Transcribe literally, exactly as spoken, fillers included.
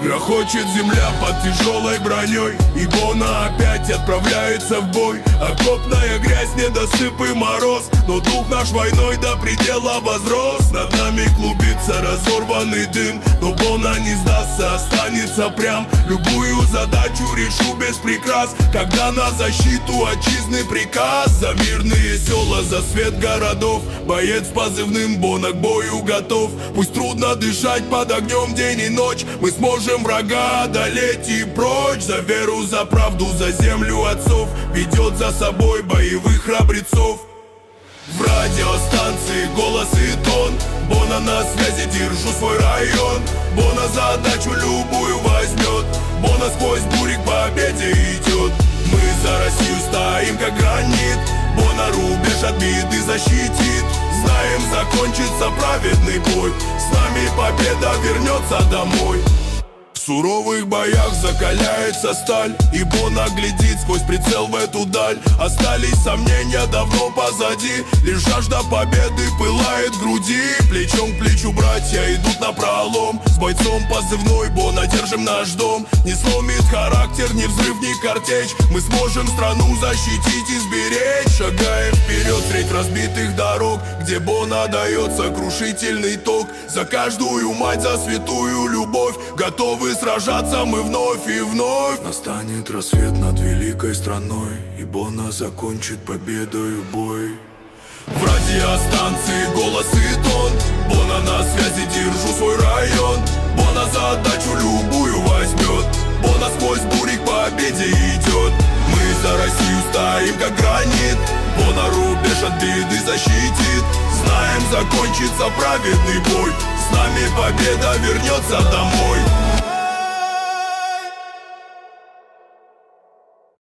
Грохочет земля под тяжелой броней, и Бона опять отправляется в бой. Окопная грязь, недосыпы, мороз, но дух наш войной до предела возрос. Над нами клубится разорванный дым, но Бона не сдастся, останется прям. Любую задачу решу без прикрас, когда на защиту отчизны приказ. За мирные села, за свет городов, боец с позывным Бона к бою готов. Пусть трудно дышать под огнем день и ночь, мы сможем врага одолеть и прочь. За веру, за правду, за землю отцов, ведет за собой боевых храбрецов. В радиостанции голос и тон, Бона на связи, держу свой район. Бона задачу любую возьмет, Бона сквозь бури к победе идет. Мы за Россию стоим как гранит, Бона рубеж от беды защитит. Знаем, закончится праведный бой, с нами победа вернется домой. В суровых боях закаляется сталь, и Бона глядит сквозь прицел в эту даль. Остались сомнения давно позади, лишь жажда победы пылает в груди. Плечом к плечу братья идут напролом, с бойцом позывной Бона держим наш дом. Не сломит характер ни взрыв, ни картечь, мы сможем страну защитить и сберечь. Шагаем вперед средь разбитых дорог, где Бона дает сокрушительный ток. За каждую мать, за святую любовь, готовы сражаться мы вновь и вновь. Настанет рассвет над великой страной, и Бона закончит победою бой. В радиостанции голос и тон, Бона на связи, держу свой район. Бона задачу любую возьмет, Бона сквозь бури к победе идет. Мы за Россию стоим как гранит, Бона рубеж от беды защитит. Знаем, закончится праведный бой, с нами победа вернется домой.